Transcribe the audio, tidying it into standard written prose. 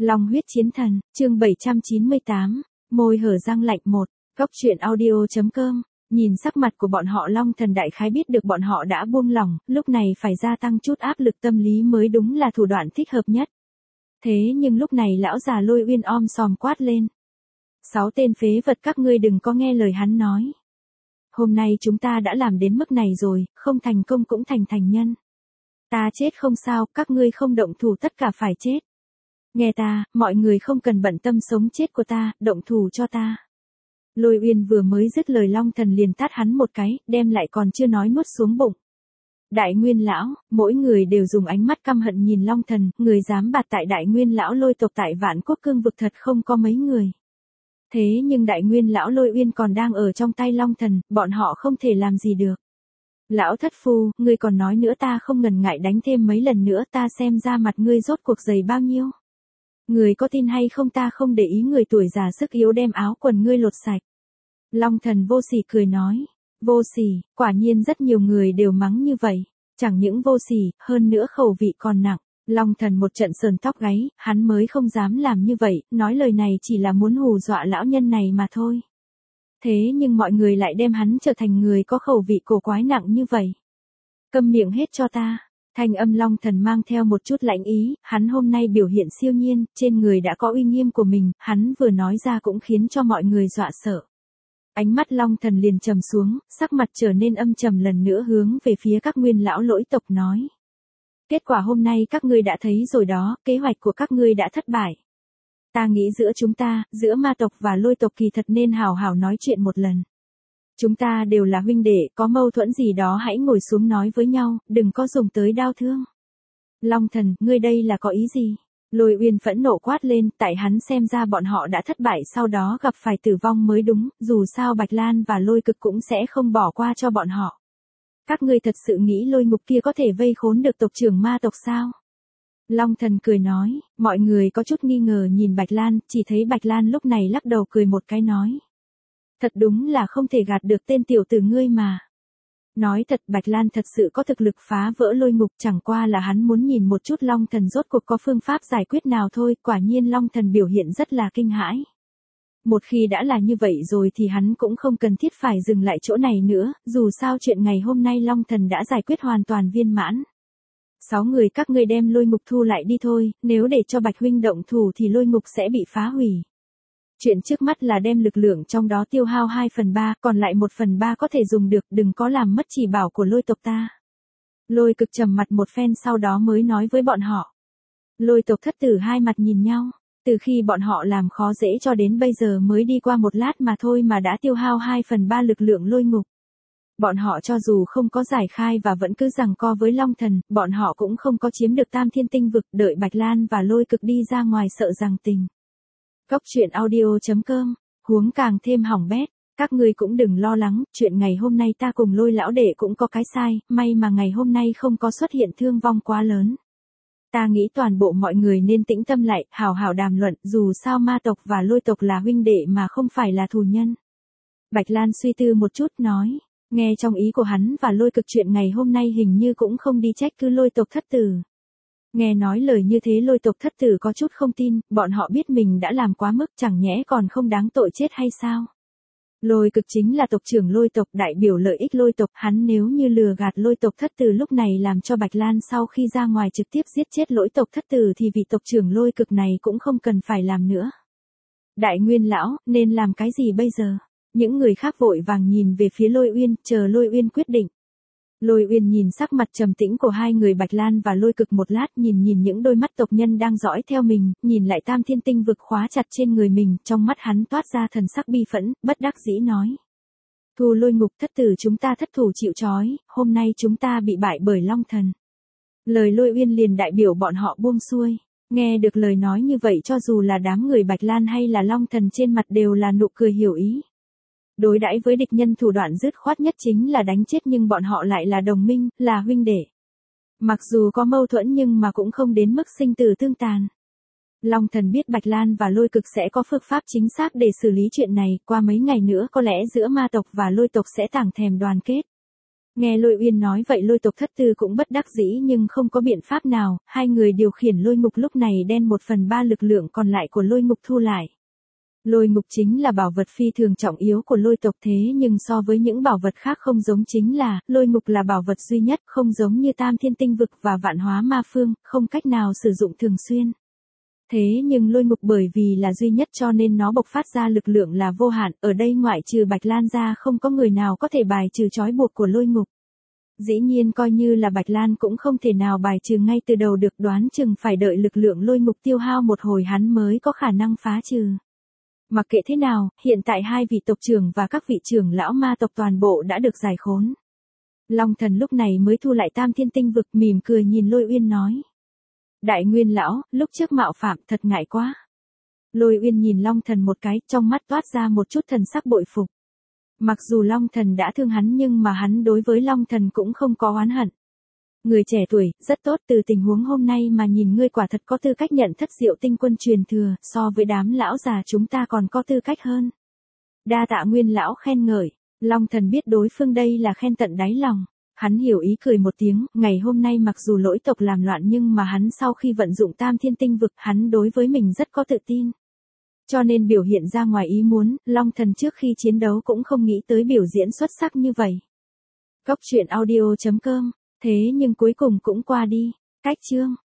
Long huyết chiến thần, chương 798, môi hở răng lạnh một, góc truyện audio.com, nhìn sắc mặt của bọn họ Long thần đại khái biết được bọn họ đã buông lỏng, lúc này phải gia tăng chút áp lực tâm lý mới đúng là thủ đoạn thích hợp nhất. Thế nhưng lúc này lão già Lôi Uyên om sòm quát lên. 6 tên phế vật các ngươi đừng có nghe lời hắn nói. Hôm nay chúng ta đã làm đến mức này rồi, không thành công cũng thành nhân. Ta chết không sao, các ngươi không động thủ tất cả phải chết. Nghe ta, mọi người không cần bận tâm sống chết của ta, động thủ cho ta. Lôi Uyên vừa mới dứt lời Long thần liền tát hắn một cái, đem lại còn chưa nói nuốt xuống bụng. Đại Nguyên lão, mỗi người đều dùng ánh mắt căm hận nhìn Long thần, người dám bạt tại Đại Nguyên lão Lôi tộc tại Vạn Quốc cương vực thật không có mấy người. Thế nhưng Đại Nguyên lão Lôi Uyên còn đang ở trong tay Long thần, bọn họ không thể làm gì được. Lão thất phu, ngươi còn nói nữa ta không ngần ngại đánh thêm mấy lần nữa ta xem ra mặt ngươi rốt cuộc dày bao nhiêu. Người có tin hay không ta không để ý người tuổi già sức yếu đem áo quần ngươi lột sạch. Long thần vô sỉ cười nói. Vô sỉ, quả nhiên rất nhiều người đều mắng như vậy. Chẳng những vô sỉ, hơn nữa khẩu vị còn nặng. Long thần một trận sờn tóc gáy, hắn mới không dám làm như vậy, nói lời này chỉ là muốn hù dọa lão nhân này mà thôi. Thế nhưng mọi người lại đem hắn trở thành người có khẩu vị cổ quái nặng như vậy. Câm miệng hết cho ta. Thanh âm Long thần mang theo một chút lãnh ý, hắn hôm nay biểu hiện siêu nhiên, trên người đã có uy nghiêm của mình, hắn vừa nói ra cũng khiến cho mọi người dọa sợ. Ánh mắt Long thần liền trầm xuống, sắc mặt trở nên âm trầm lần nữa hướng về phía các nguyên lão lỗi tộc nói. Kết quả hôm nay các ngươi đã thấy rồi đó, kế hoạch của các ngươi đã thất bại. Ta nghĩ giữa chúng ta, giữa ma tộc và Lôi tộc kỳ thật nên hào hào nói chuyện một lần. Chúng ta đều là huynh đệ, có mâu thuẫn gì đó hãy ngồi xuống nói với nhau, đừng có dùng tới đao thương. Long thần, ngươi đây là có ý gì? Lôi Uyên phẫn nộ quát lên, tại hắn xem ra bọn họ đã thất bại sau đó gặp phải tử vong mới đúng, dù sao Bạch Lan và Lôi Cực cũng sẽ không bỏ qua cho bọn họ. Các ngươi thật sự nghĩ lôi ngục kia có thể vây khốn được tộc trưởng ma tộc sao? Long thần cười nói, mọi người có chút nghi ngờ nhìn Bạch Lan, chỉ thấy Bạch Lan lúc này lắc đầu cười một cái nói. Thật đúng là không thể gạt được tên tiểu tử ngươi mà. Nói thật Bạch Lan thật sự có thực lực phá vỡ lôi ngục chẳng qua là hắn muốn nhìn một chút Long thần rốt cuộc có phương pháp giải quyết nào thôi, quả nhiên Long thần biểu hiện rất là kinh hãi. Một khi đã là như vậy rồi thì hắn cũng không cần thiết phải dừng lại chỗ này nữa, dù sao chuyện ngày hôm nay Long thần đã giải quyết hoàn toàn viên mãn. 6 người các ngươi đem lôi ngục thu lại đi thôi, nếu để cho Bạch huynh động thủ thì lôi ngục sẽ bị phá hủy. Chuyện trước mắt là đem lực lượng trong đó tiêu hao 2/3, còn lại 1/3 có thể dùng được, đừng có làm mất chỉ bảo của Lôi tộc ta. Lôi Cực trầm mặt một phen sau đó mới nói với bọn họ. Lôi tộc thất tử hai mặt nhìn nhau, từ khi bọn họ làm khó dễ cho đến bây giờ mới đi qua một lát mà thôi mà đã tiêu hao 2/3 lực lượng lôi ngục. Bọn họ cho dù không có giải khai và vẫn cứ giằng co với Long thần, bọn họ cũng không có chiếm được Tam Thiên Tinh vực, đợi Bạch Lan và Lôi Cực đi ra ngoài sợ rằng tình. Góc truyện audio.com, huống càng thêm hỏng bét, các ngươi cũng đừng lo lắng, chuyện ngày hôm nay ta cùng Lôi lão đệ cũng có cái sai, may mà ngày hôm nay không có xuất hiện thương vong quá lớn. Ta nghĩ toàn bộ mọi người nên tĩnh tâm lại, hào hào đàm luận, dù sao ma tộc và Lôi tộc là huynh đệ mà không phải là thù nhân. Bạch Lan suy tư một chút nói, nghe trong ý của hắn và Lôi Cực chuyện ngày hôm nay hình như cũng không đi trách cứ Lôi tộc thất tử. Nghe nói lời như thế Lôi tộc thất tử có chút không tin, bọn họ biết mình đã làm quá mức chẳng nhẽ còn không đáng tội chết hay sao? Lôi Cực chính là tộc trưởng Lôi tộc đại biểu lợi ích Lôi tộc, hắn nếu như lừa gạt Lôi tộc thất tử lúc này làm cho Bạch Lan sau khi ra ngoài trực tiếp giết chết lỗi tộc thất tử thì vị tộc trưởng Lôi Cực này cũng không cần phải làm nữa. Đại Nguyên lão, nên làm cái gì bây giờ? Những người khác vội vàng nhìn về phía Lôi Uyên, chờ Lôi Uyên quyết định. Lôi Uyên nhìn sắc mặt trầm tĩnh của hai người Bạch Lan và Lôi Cực một lát nhìn những đôi mắt tộc nhân đang dõi theo mình, nhìn lại Tam Thiên Tinh vực khóa chặt trên người mình, trong mắt hắn toát ra thần sắc bi phẫn, bất đắc dĩ nói. Thu lôi ngục thất tử chúng ta thất thủ chịu trói, hôm nay chúng ta bị bại bởi Long thần. Lời Lôi Uyên liền đại biểu bọn họ buông xuôi, nghe được lời nói như vậy cho dù là đám người Bạch Lan hay là Long thần trên mặt đều là nụ cười hiểu ý. Đối đãi với địch nhân thủ đoạn dứt khoát nhất chính là đánh chết nhưng bọn họ lại là đồng minh, là huynh đệ. Mặc dù có mâu thuẫn nhưng mà cũng không đến mức sinh tử tương tàn. Long thần biết Bạch Lan và Lôi Cực sẽ có phương pháp chính xác để xử lý chuyện này, qua mấy ngày nữa có lẽ giữa ma tộc và Lôi tộc sẽ tảng thèm đoàn kết. Nghe Lôi Uyên nói vậy Lôi Tộc Thất Tư cũng bất đắc dĩ nhưng không có biện pháp nào, hai người điều khiển lôi ngục lúc này đem 1/3 lực lượng còn lại của lôi ngục thu lại. Lôi ngục chính là bảo vật phi thường trọng yếu của lôi tộc thế nhưng so với những bảo vật khác không giống chính là, lôi ngục là bảo vật duy nhất không giống như Tam Thiên Tinh Vực và Vạn Hóa Ma Phương, không cách nào sử dụng thường xuyên. Thế nhưng lôi ngục bởi vì là duy nhất cho nên nó bộc phát ra lực lượng là vô hạn, ở đây ngoại trừ Bạch Lan ra không có người nào có thể bài trừ trói buộc của lôi ngục. Dĩ nhiên coi như là Bạch Lan cũng không thể nào bài trừ ngay từ đầu được, đoán chừng phải đợi lực lượng lôi ngục tiêu hao một hồi hắn mới có khả năng phá trừ. Mặc kệ thế nào, hiện tại hai vị tộc trưởng và các vị trưởng lão ma tộc toàn bộ đã được giải khốn. Long Thần lúc này mới thu lại Tam Thiên Tinh Vực, mỉm cười nhìn Lôi Uyên nói. Đại Nguyên lão, lúc trước mạo phạm thật ngại quá. Lôi Uyên nhìn Long Thần một cái, trong mắt toát ra một chút thần sắc bội phục. Mặc dù Long Thần đã thương hắn nhưng mà hắn đối với Long Thần cũng không có oán hận. Người trẻ tuổi, rất tốt, từ tình huống hôm nay mà nhìn ngươi quả thật có tư cách nhận Thất Diệu Tinh Quân truyền thừa, so với đám lão già chúng ta còn có tư cách hơn. Đa tạ Nguyên lão khen ngợi, Long Thần biết đối phương đây là khen tận đáy lòng. Hắn hiểu ý cười một tiếng, ngày hôm nay mặc dù lỗi tộc làm loạn nhưng mà hắn sau khi vận dụng Tam Thiên Tinh Vực, hắn đối với mình rất có tự tin. Cho nên biểu hiện ra ngoài ý muốn, Long Thần trước khi chiến đấu cũng không nghĩ tới biểu diễn xuất sắc như vậy. Góc truyện audio.com, thế nhưng cuối cùng cũng qua đi. Cách chương